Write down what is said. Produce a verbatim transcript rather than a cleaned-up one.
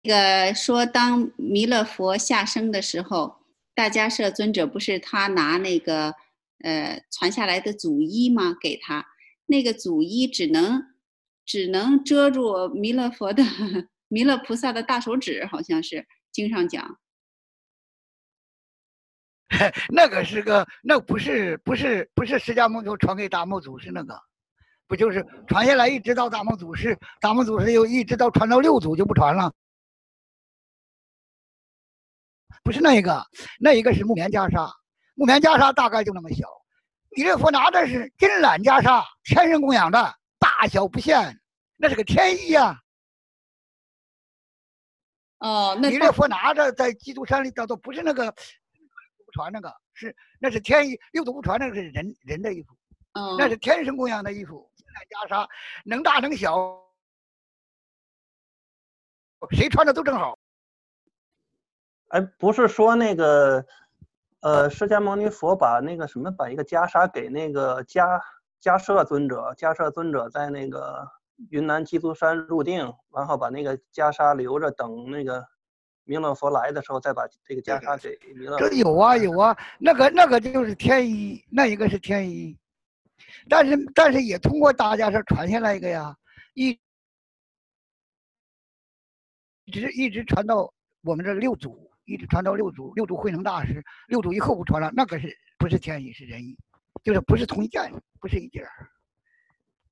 那个说，当弥勒佛下生的时候，大迦叶尊者不是他拿那个呃传下来的祖衣吗？给他那个祖衣只能只能遮住弥勒佛的弥勒菩萨的大手指，好像是经上讲。 那个是个，那不是不是不是释迦牟尼佛传给达摩祖师那个，不就是传下来一直到达摩祖师，达摩祖师又一直到传到六祖就不传了。不是那一个，那一个是木棉袈裟，木棉袈裟大概就那么小。弥勒佛拿的是金兰袈裟，天人供养的，大小不限，那是个天衣啊。 哦，那弥勒佛拿着在基督山里叫做不是那个不传那个，是那是天衣，六祖不传那个是人人的衣服， 哦、 那是天神供养的衣服，金兰袈裟能大能小，谁穿的都正好。 哎，不是说那个，呃，释迦牟尼佛把那个什么，把一个袈裟给那个迦迦摄尊者，迦摄尊者在那个云南鸡足山入定，然后把那个袈裟留着，等那个弥勒佛来的时候再把这个袈裟给弥勒佛。 这有啊有啊，那个那个就是天衣，那一个是天衣，但是但是也通过大家这传下来一个呀，一一直一直传到我们这六祖。一直传到六祖，六祖慧能大师，六祖以后不传了，那个是不是天衣是人衣，就是不是同一件，不是一件儿。